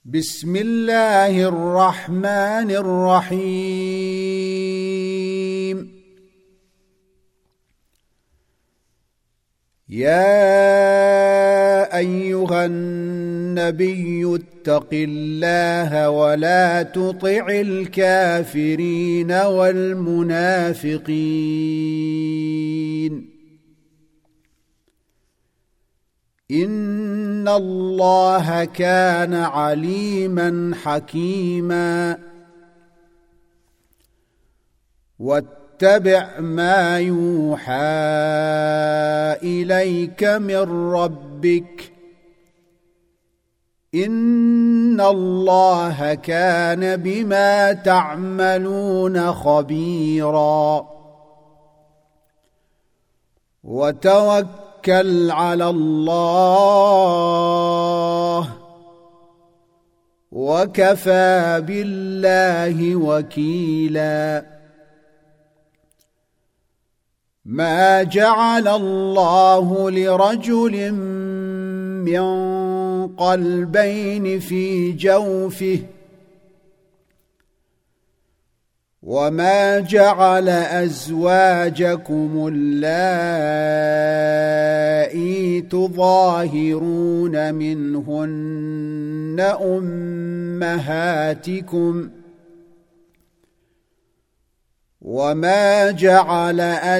بسم الله الرحمن الرحيم. يا أيها النبي اتق الله ولا تطع الكافرين والمنافقين إن الله كان عليما حكيما. واتبع ما يوحى إليك من ربك إن الله كان بما تعملون خبيرا. وتوكل على الله وكفى بالله وكيلا. ما جعل الله لرجل من قلبين في جوفه وما جعل أزواجكم اللائي تظاهرون منهن أمهاتكم وما جعل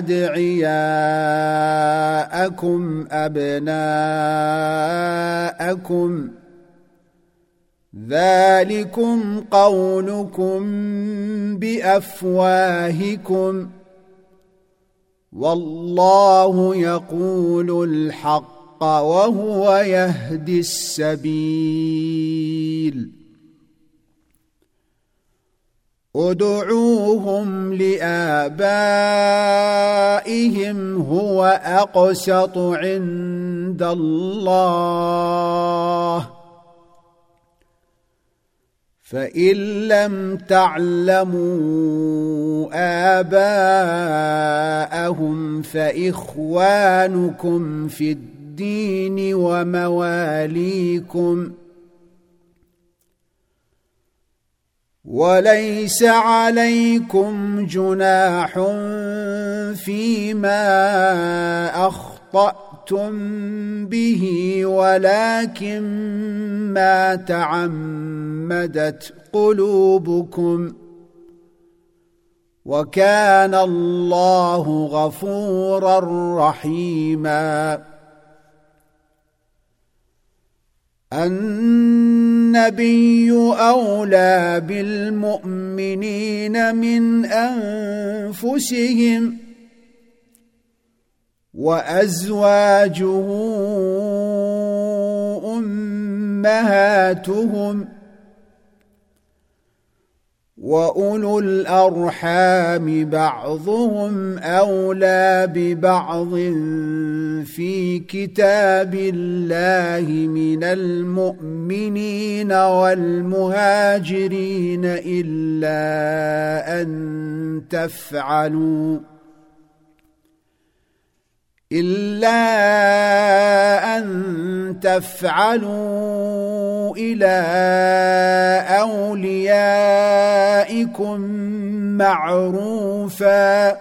أدعياءكم أبناءكم ذلكم قولكم بأفواهكم والله يقول الحق وهو يهدي السبيل. ادعوهم لآبائهم هو أقسط عند الله فإن لم تعلموا آباءهم فإخوانكم في الدين ومواليكم وليس عليكم جناح فيما أخطأتم به ولكن ما تعمدت قلوبكم وكان الله غفورا رحيما. النبي أولى بالمؤمنين من أنفسهم وأزواجه أمهاتهم وأولو الأرحام بعضهم أولى ببعض في كتاب الله من المؤمنين والمهاجرين إلا أن تفعلوا إلى أوليائكم معروفا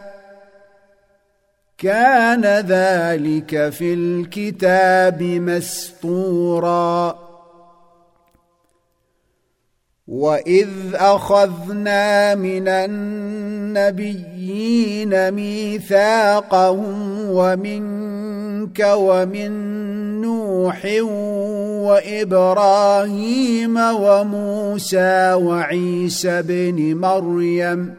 كان ذلك في الكتاب مسطورا. وإذ أخذنا من النبيين ميثاقهم ومنك ومن نوح وإبراهيم وموسى وعيسى بن مريم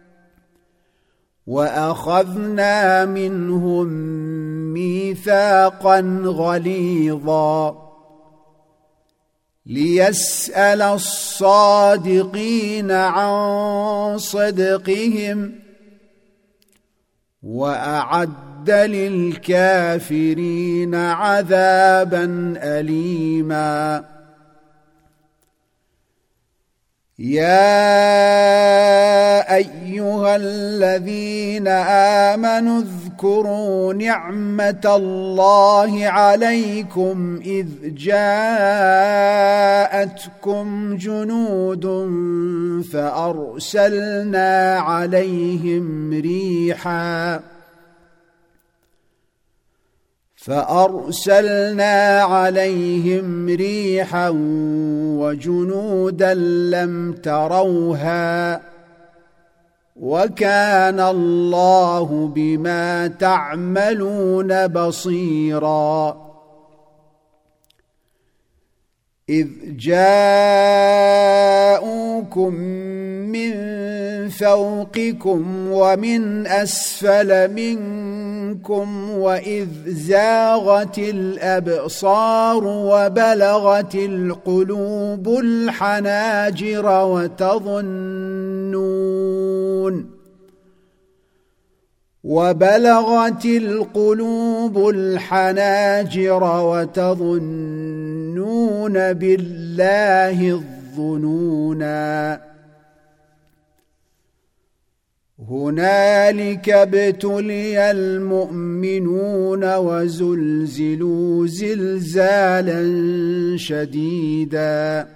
وأخذنا منهم ميثاقا غليظا ليسأل الصادقين عن صدقهم وأعد للكافرين عذابا أليما. يا أيها الذين آمنوا واذكروا نعمة الله عليكم إذ جاءتكم جنود فأرسلنا عليهم ريحا وجنودا لم تروها وكان الله بما تعملون بصيرا. إذ جاءوكم من فوقكم ومن أسفل منكم وإذ زاغت الأبصار وبلغت القلوب الحناجر وتظنون بالله الظنونا. هنالك ابتلي المؤمنون وزلزلوا زلزالا شديدا.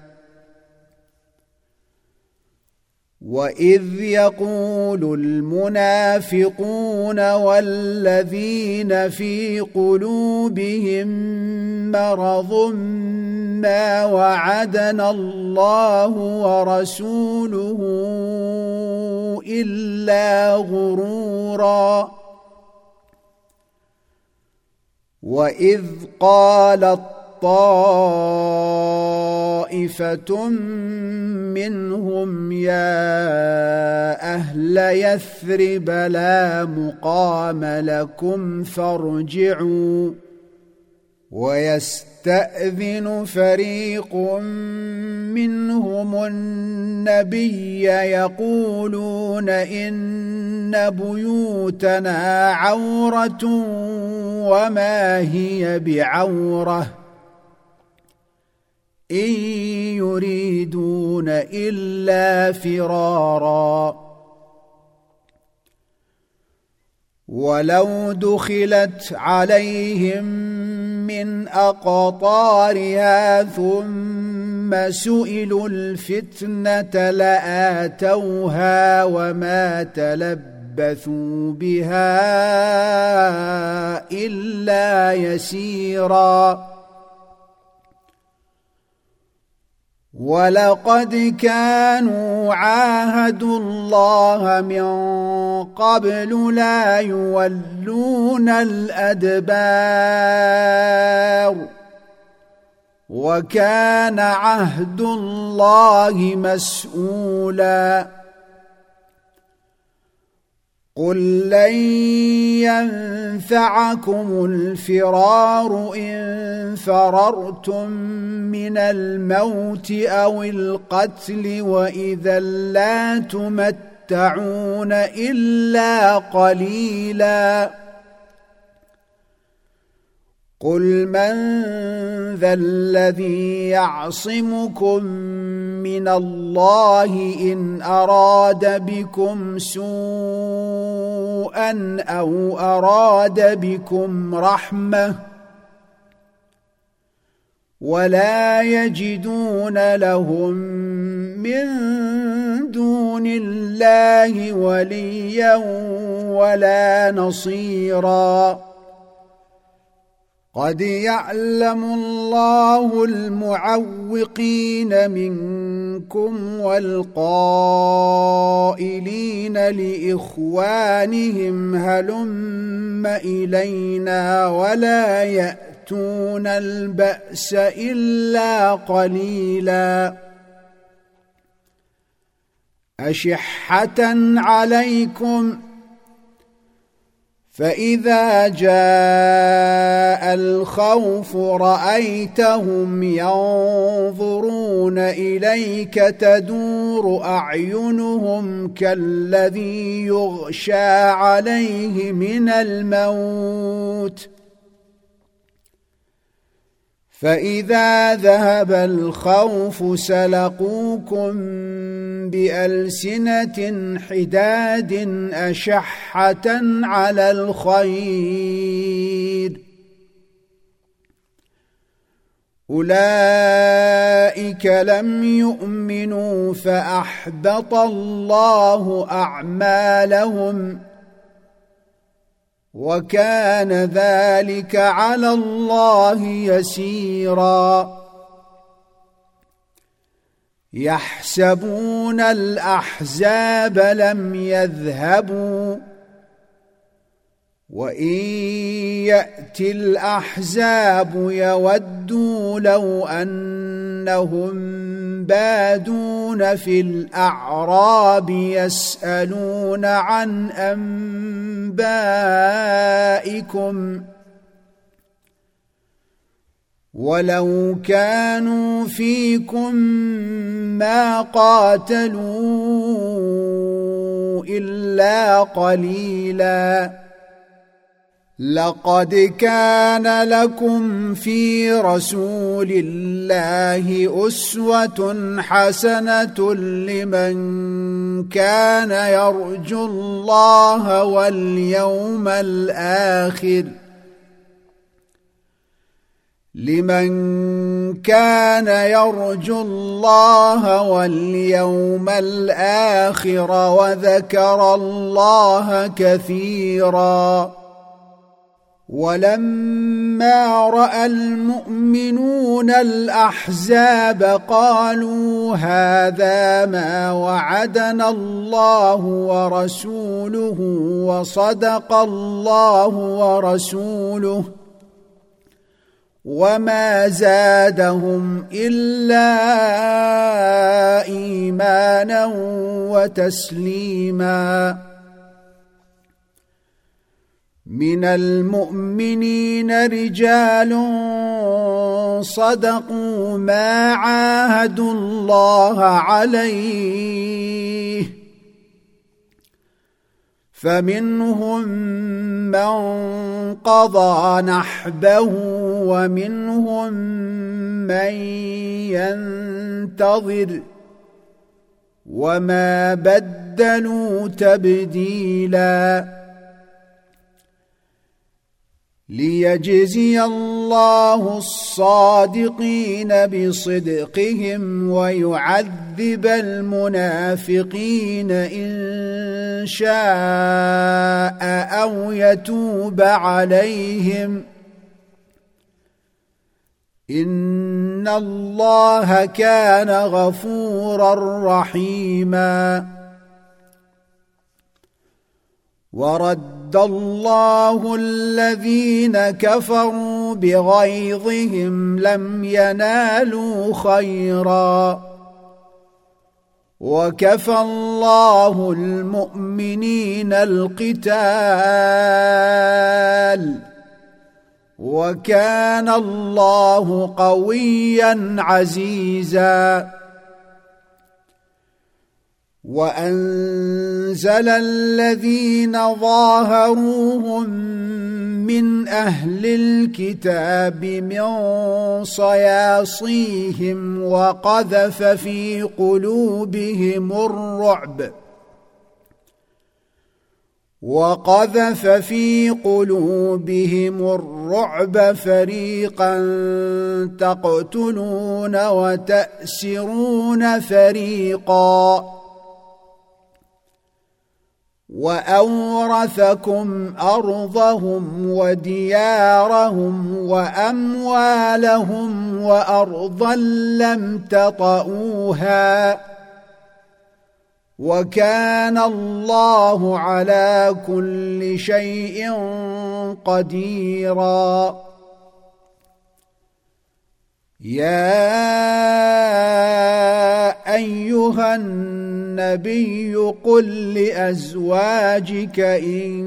وإذ يقول المنافقون والذين في قلوبهم مرض ما وعدنا الله ورسوله إلا غرورا. وإذ قالت طائفة منهم يا أهل يثرب لا مقام لكم فارجعوا ويستأذن فريق منهم النبي يقولون إن بيوتنا عورة وما هي بعورة إن يريدون إلا فرارا. ولو دخلت عليهم من أقطارها ثم سئلوا الفتنة لآتوها وما تلبثوا بها إلا يسيرا. ولقد كانوا عاهدوا الله من قبل لا يولون الأدبار وكان عهد الله مسؤولا. قل لن ينفعكم الفرار إن فررتم من الموت أو القتل وإذا لا تمتعون إلا قليلا. قل من ذا الذي يعصمكم من الله إن أراد بكم سوءا أو أراد بكم رحمة ولا يجدون لهم من دون الله وليا ولا نصيرا. قد يعلم الله المعوقين منكم والقائلين لإخوانهم هلم إلينا ولا يأتون البأس إلا قليلا. أشحة عليكم فإذا جاء الخوف رأيتهم ينظرون إليك تدور أعينهم كالذي يغشى عليه من الموت فإذا ذهب الخوف سلقوكم بألسنة حداد أشحة على الخير أولئك لم يؤمنوا فأحبط الله أعمالهم وكان ذلك على الله يسيرا يحسبون الأحزاب لم يذهبوا وإن يأتي الأحزاب يودوا لو أنهم بادون في الأعراب يسألون عن أنبائكم ولو كانوا فيكم ما قاتلوا إلا قليلاً لقد كان لكم في رسول الله أسوة حسنة لمن كان يرجو الله واليوم الآخر وذكر الله كثيرا ولما رأى المؤمنون الأحزاب قالوا هذا ما وعدنا الله ورسوله وصدق الله ورسوله وما زادهم إلا إيمانا وتسليما من المؤمنين رجال صدقوا ما عاهدوا الله عليه فمنهم من قضى نحبه ومنهم من ينتظر وما بدلوا تبديلاً ليجزي الله الصادقين بصدقهم ويعذب المنافقين إن شاء أو يتوب عليهم إن الله كان غفورا رحيما ورد الله الذين كفروا بغيظهم لم ينالوا خيرا وكفى الله المؤمنين القتال وكان الله قويا عزيزا وأنزل الذين ظاهروهم من أهل الكتاب من صياصيهم وقذف في قلوبهم الرعب فريقا تقتلون وتأسرون فريقا وأورثكم أرضهم وديارهم وأموالهم وأرضا لم تطئوها وكان الله على كل شيء قديرا يا أيها النبي قل لأزواجك إن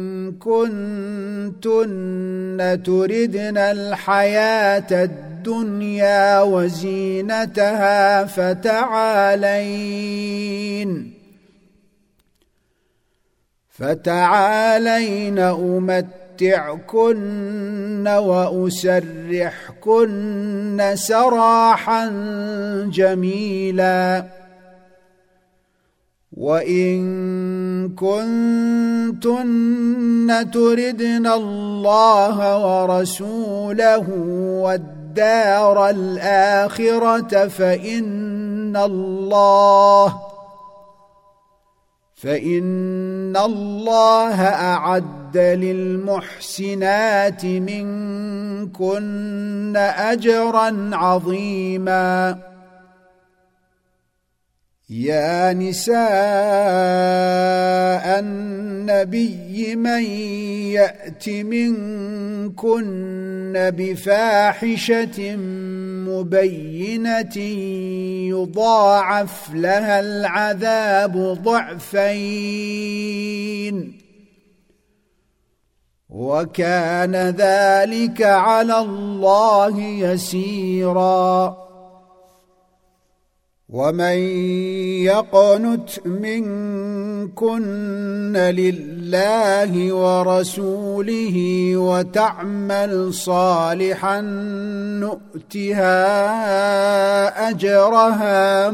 كنتن تردن الحياة الدنيا وزينتها فتعالين أمتعكن وأسرحكن سراحا جميلا وإن كنتن تردن الله ورسوله والدار الآخرة فإن الله أعد للمحسنات منكن أجرا عظيما يا نساء النبي من يأت منكن بفاحشة مبينة يضاعف لها العذاب ضعفين وكان ذلك على الله يسيرا ومن يقنت منكن لله ورسوله وتعمل صالحا نؤتها أجرها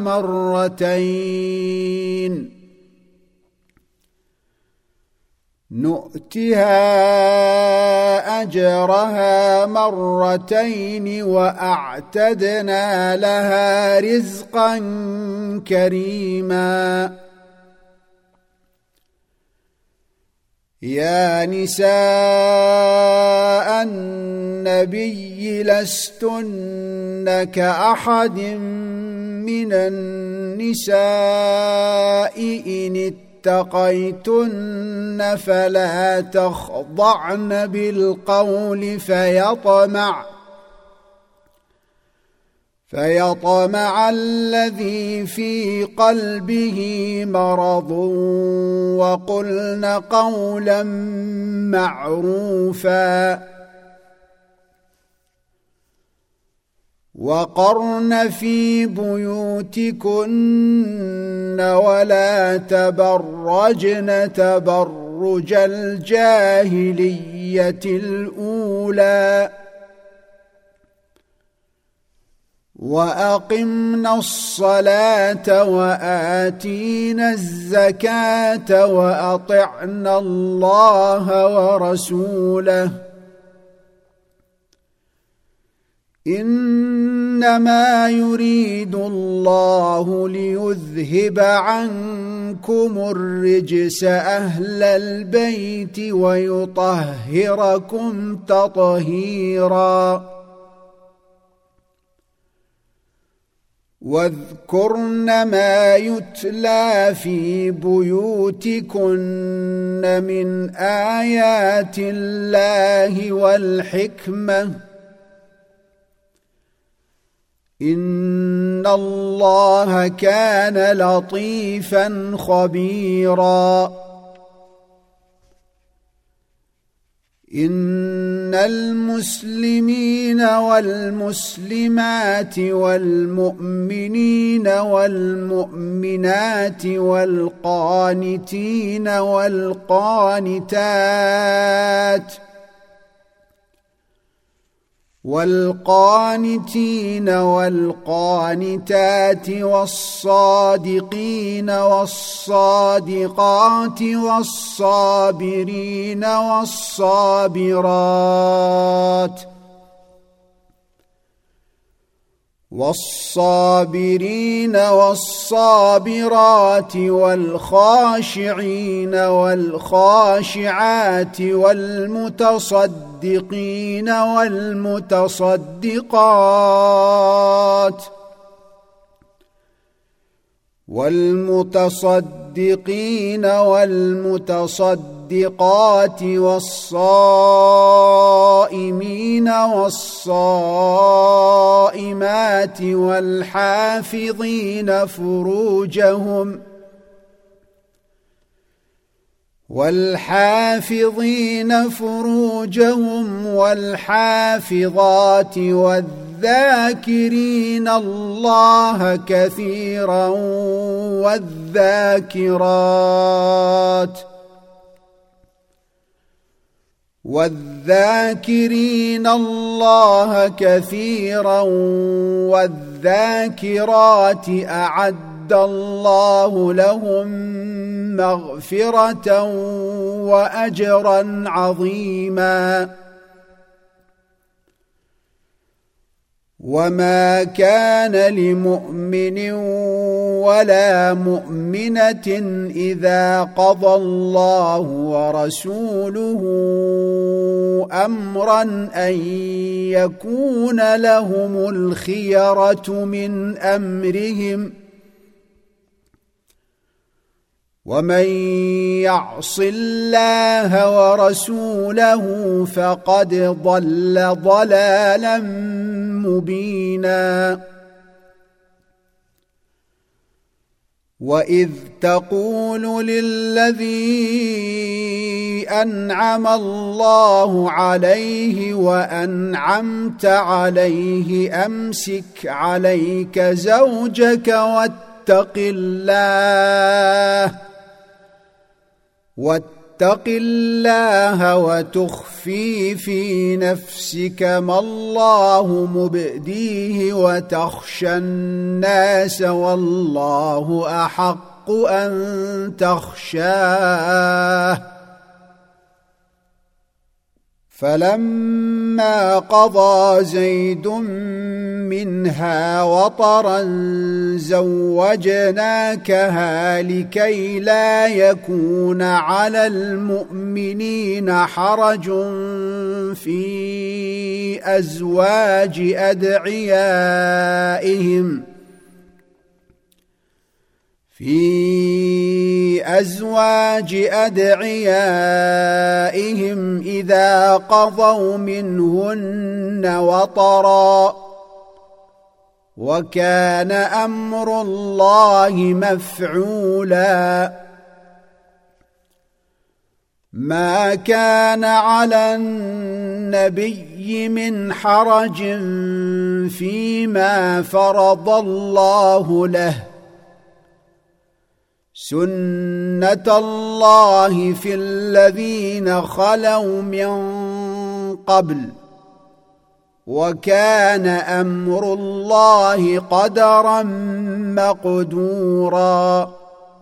مرتين وأعتدنا لها رزقا كريما يا نساء النبي لستن كأحد من النساء إن اتقيتن فلا تخضعن بالقول فيطمع الذي في قلبه مرض وقلن قولا معروفا وقرن في بيوتكن ولا تبرجن تبرج الجاهلية الأولى وأقمنا الصلاة وآتينا الزكاة وأطعنا الله ورسوله إنما يريد الله ليذهب عنكم الرجس أهل البيت ويطهركم تطهيرا واذكرن ما يتلى في بيوتكن من آيات الله والحكمة إن الله كان لطيفا خبيرا إن المسلمين والمسلمات والمؤمنين والمؤمنات والقانتين والقانتات والصادقين والصادقات والصابرين والصابرات والخاشعين والخاشعات والمتصدقين والمتصدقات والصائمين والصائمات والحافظين فروجهم والحافظات والذاكرين الله كثيرا والذاكرات والذاكرين الله كثيرا والذاكرات أعد الله لهم مغفرة وأجرا عظيما. وما كان لمؤمن ولا مؤمنة إذا قضى الله ورسوله أمرا أن يكون لهم الخيرة من أمرهم، ومن يعص الله ورسوله فقد ضل ضلالا مبينا. وإذ تقول للذي أنعم الله عليه وأنعمت عليه أمسك عليك زوجك واتق الله وتخفي في نفسك ما الله مبديه وتخشى الناس والله أحق أن تخشاه. فلما قضى زيد منها وطرا زوجناكها لكي لا يكون على المؤمنين حرج في أزواج أدعيائهم إذا قضوا منهن وطرا، وكان أمر الله مفعولا. ما كان على النبي من حرج فيما فرض الله له، سنة الله في الذين خلوا من قبل، وكان أمر الله قدرا مقدورا.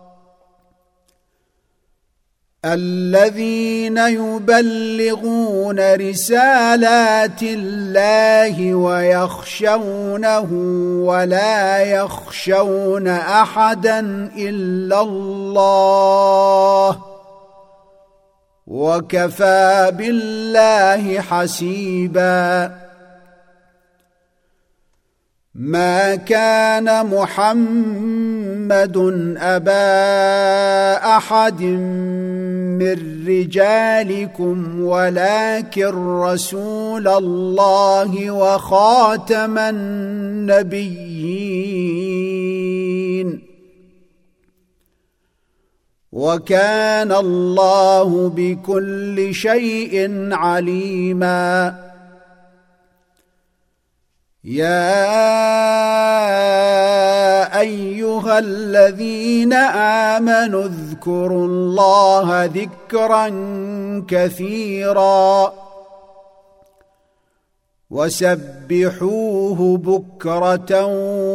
الذين يبلغون رسالات الله ويخشونه ولا يخشون أحدا إلا الله، وكفى بالله حسيبا. ما كان محمد أبا أحد من رجالكم ولكن رسول الله وخاتم النبيين، وكان الله بكل شيء عليما. يا أيها الذين آمنوا اذكروا الله ذكرا كثيرا وسبحوه بكرة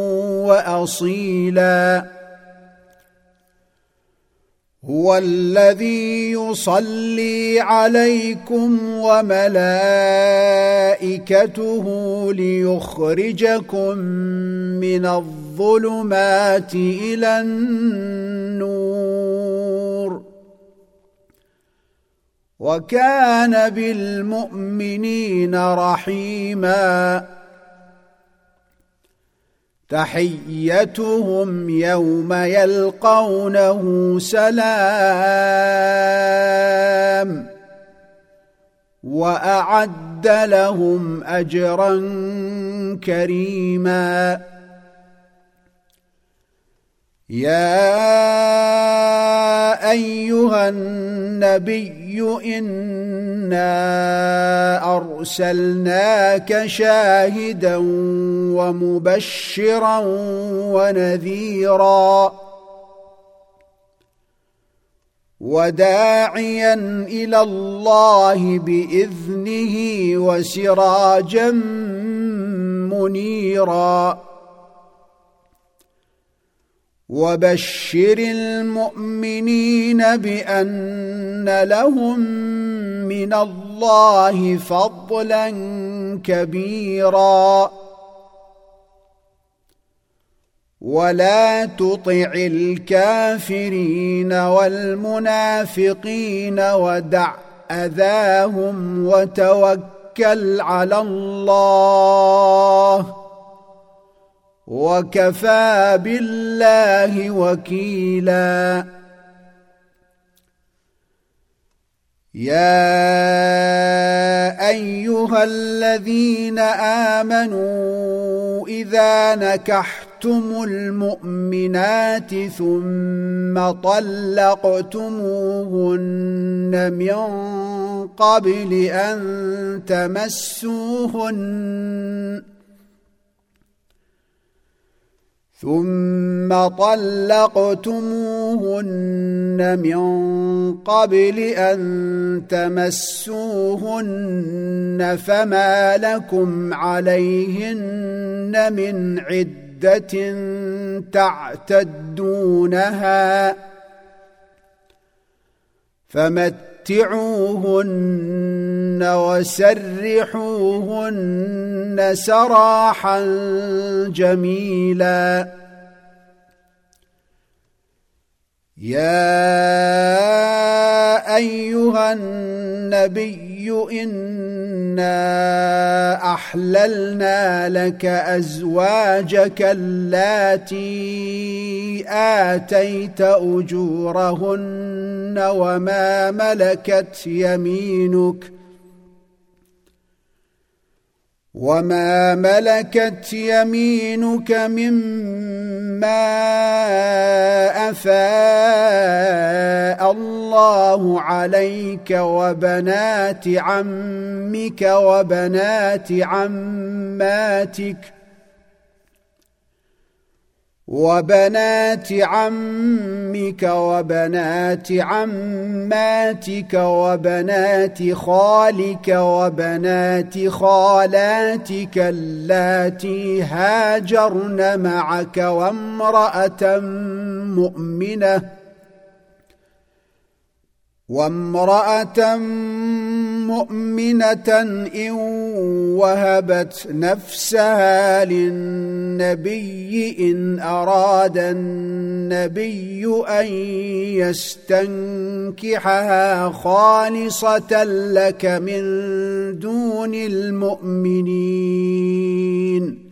وأصيلا. هو الذي يصلي عليكم وملائكته ليخرجكم من الظلمات إلى النور، وكان بالمؤمنين رحيما. تحيتهم يوم يلقونه سلام، وأعد لهم أجرا كريما. يا أيها النبي إنا أرسلناك شاهدا ومبشرا ونذيرا وداعيا إلى الله بإذنه وسراجا منيرا وبشر المؤمنين بأن لهم من الله فضلا كبيرا ولا تطع الكافرين والمنافقين ودع أذاهم وتوكل على الله وكفى بالله وكيلا يا أيها الذين آمنوا إذا نكحتم المؤمنات ثم طلقتموهن من قبل أن تمسوهن فما لكم عليهن من عدة تعتدونها فمتعوهن وسرحوهن سراحا جميلا يا أيها النبي إنا أحللنا لك أزواجك اللاتي آتيت أجورهن وما ملكت يمينك مما أفاء الله عليك وبنات عمك وبنات عماتك وبنات خالك وبنات خالاتك اللاتي هاجرن معك وامرأة مؤمنة إن وهبت نفسها للنبي إن أراد النبي أن يستنكحها خالصة لك من دون المؤمنين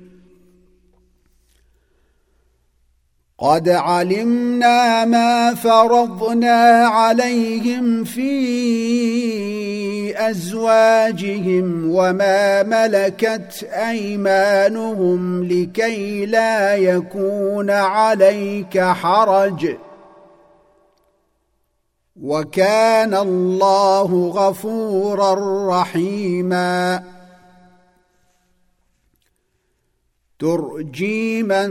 قد علمنا ما فرضنا عليهم في أزواجهم وما ملكت أيمانهم لكي لا يكون عليك حرج وكان الله غفورا رحيما ترجي من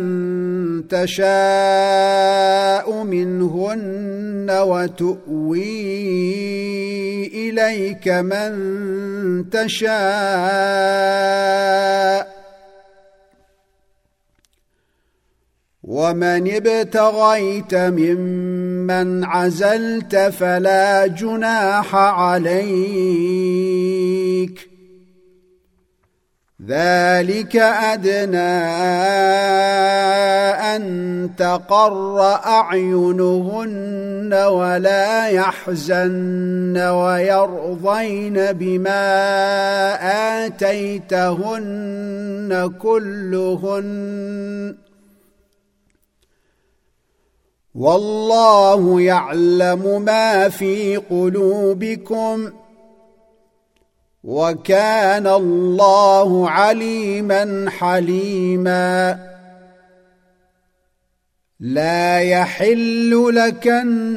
تشاء منهن وتؤوي إليك من تشاء ومن ابتغيت ممن عزلت فلا جناح عليك ذلك أدنى أن تقر أعينهن ولا يحزن ويرضين بما آتيتهن كلهن والله يعلم ما في قلوبكم وكان الله عليما حليما لا يحل لك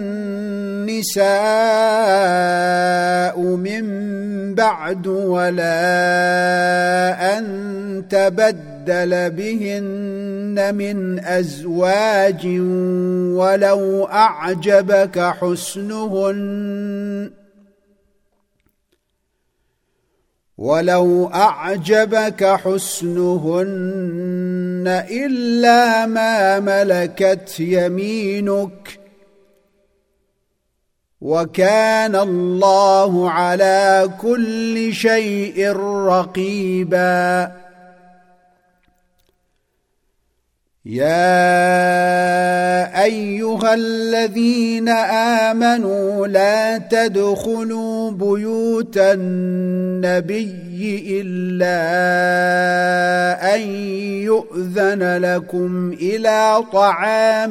النساء من بعد ولا أن تبدل ليستبدل بهن من أزواج ولو أعجبك حسنهن إلا ما ملكت يمينك وكان الله على كل شيء رقيبا يا أيها الذين آمنوا لا تدخلوا بيوت النبي إلا أن يؤذن لكم إلى طعام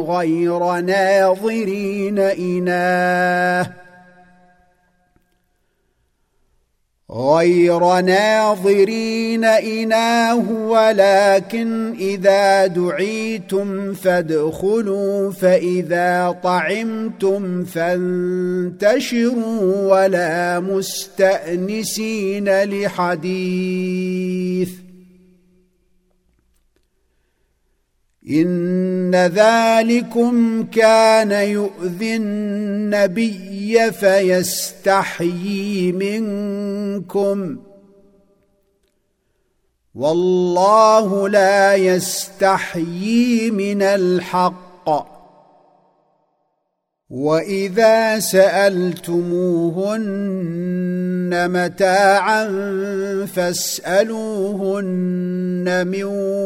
غير ناظرين إناه ولكن إذا دعيتم فادخلوا فإذا طعمتم فانتشروا ولا مستأنسين لحديث إن ذلكم كان يؤذي النبي فيستحيي منكم والله لا يستحيي من الحق وإذا سألتموهن متاعا فاسألوهن من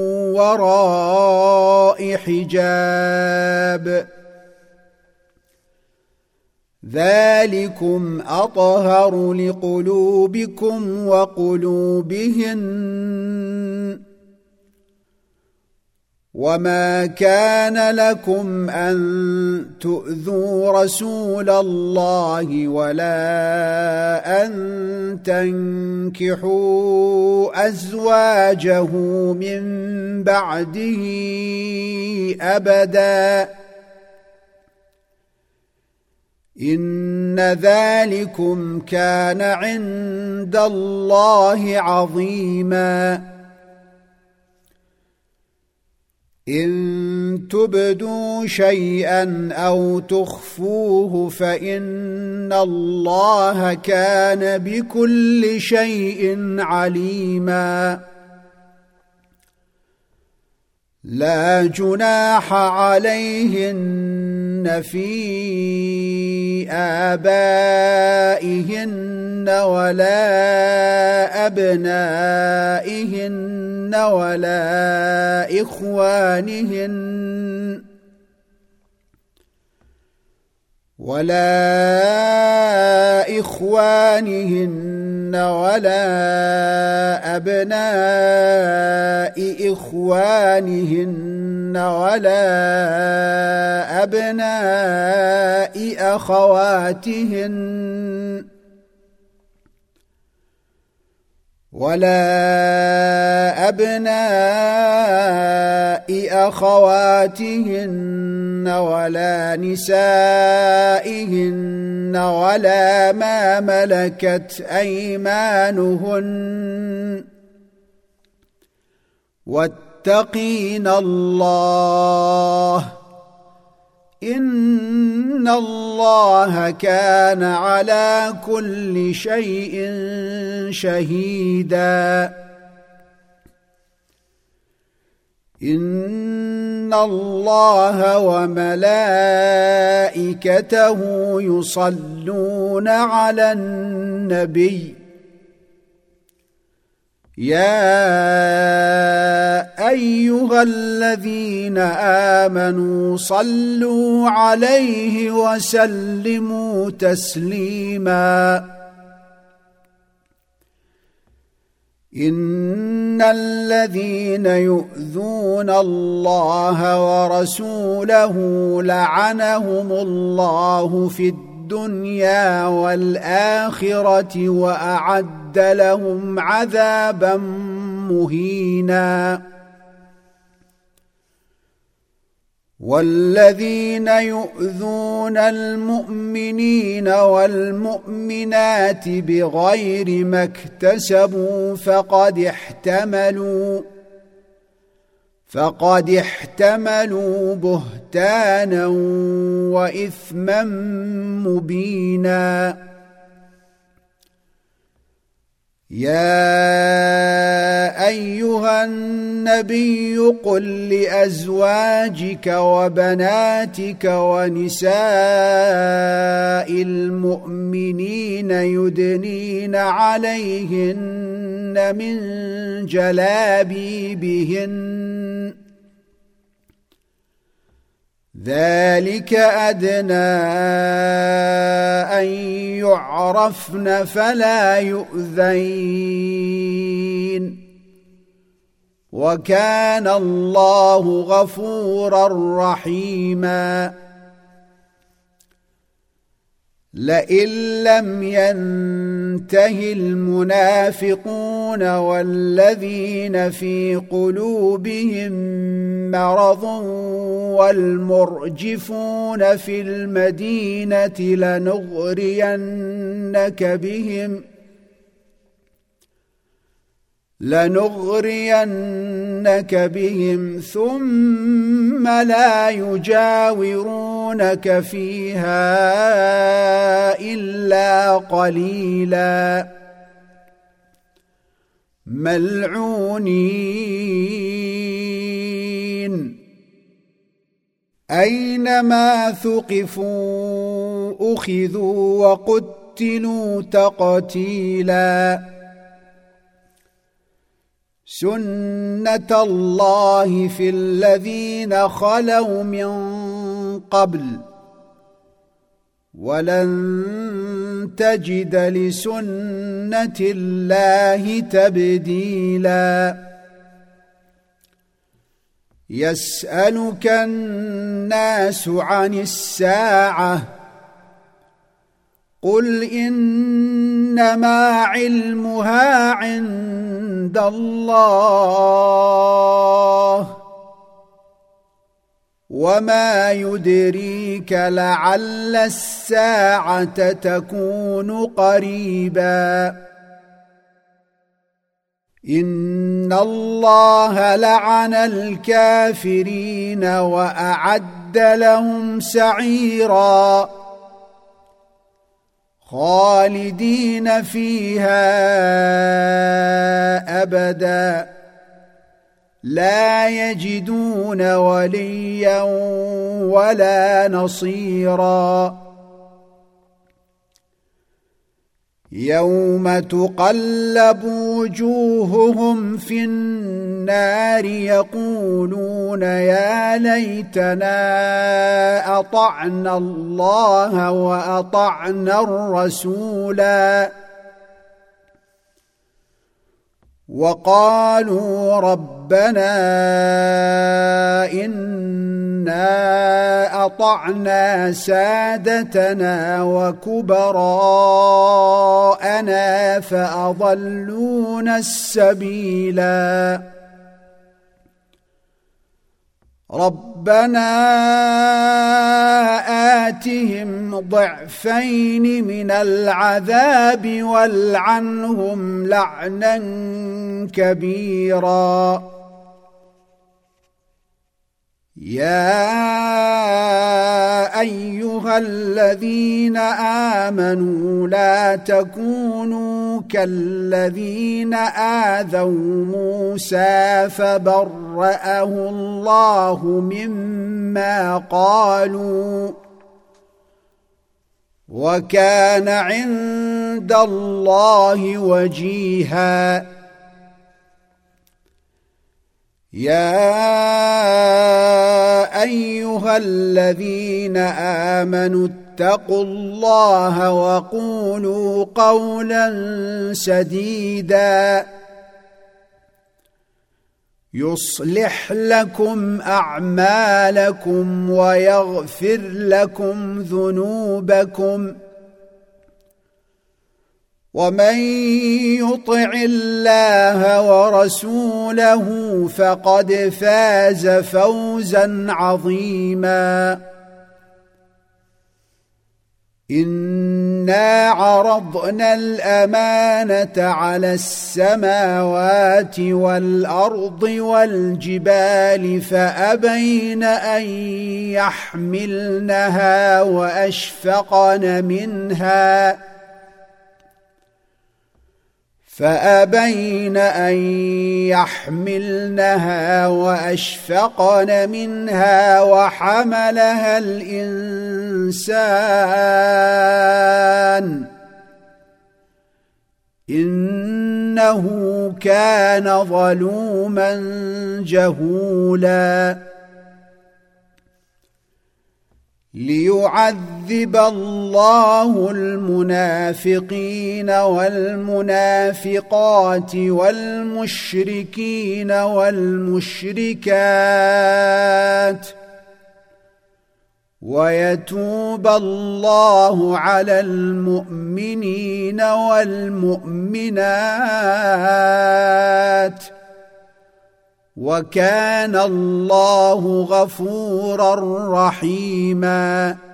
وراء حجاب ذلكم أطهر لقلوبكم وقلوبهن وما كان لكم أن تؤذوا رسول الله ولا أن تنكحوا أزواجه من بعده أبدا إن ذلكم كان عند الله عظيما إن تبدوا شيئا أو تخفوه فإن الله كان بكل شيء عليما لا جناح عليهن في آبائهن ولا أبنائهن ولا إخوانهن ولا أبناء إخوانهن ولا أبناء أخواتهن ولا نسائهن ولا ما ملكت أيمانهن واتقين الله إن الله كان على كل شيء شهيدا إن الله وملائكته يصلون على النبي يا أيها الذين آمنوا صلوا عليه وسلموا تسليما إن الذين يؤذون الله ورسوله لعنهم الله في الدنيا والآخرة وأعد لهم عذابا مهينا والذين يؤذون المؤمنين والمؤمنات بغير ما اكتسبوا فقد احتملوا بهتانا وإثما مبينا يا أيها النبي قل لأزواجك وبناتك ونساء المؤمنين يدنين عليهن من جلابيبهن ذلك أدنى أن يعرفن فلا يؤذين وكان الله غفورا رحيما لئن لم ينته المنافقون والذين في قلوبهم مرض والمرجفون في المدينة لنغرينك بهم ثم لا يجاورونك فيها إلا قليلا ملعونين أينما ثقفوا أخذوا وقتلوا تقتيلا سنة الله في الذين خلوا من قبل ولن تجد لسنة الله تبديلا يسألك الناس عن الساعة قل إنما علمها عند الله وما يدريك لعل الساعة تكون قريبا إن الله لعن الكافرين وأعد لهم سعيرا خالدين فيها أبدا لا يجدون وليا ولا نصيرا يوم تقلب وجوههم في النار يقولون يا ليتنا أطعنا الله وأطعنا الرسولا وقالوا ربنا إنا أطعنا سادتنا وكبراءنا فأضلونا السبيلا ربنا آتهم ضعفين من العذاب والعنهم لعنا كبيرا يا أيها الذين آمنوا لا تكونوا كالذين آذوا موسى فبرأه الله مما قالوا وكان عند الله وجيها يا أيها الذين آمنوا اتقوا الله وقولوا قولا سديدا يصلح لكم أعمالكم ويغفر لكم ذنوبكم ومن يطع الله ورسوله فقد فاز فوزا عظيما إنا عرضنا الأمانة على السماوات والأرض والجبال فأبين أن يحملنها وأشفقن منها وحملها الإنسان إنه كان ظلوما جهولا ليعذب الله المنافقين والمنافقات والمشركين والمشركات ويتوب الله على المؤمنين والمؤمنات وكان الله غفورا رحيما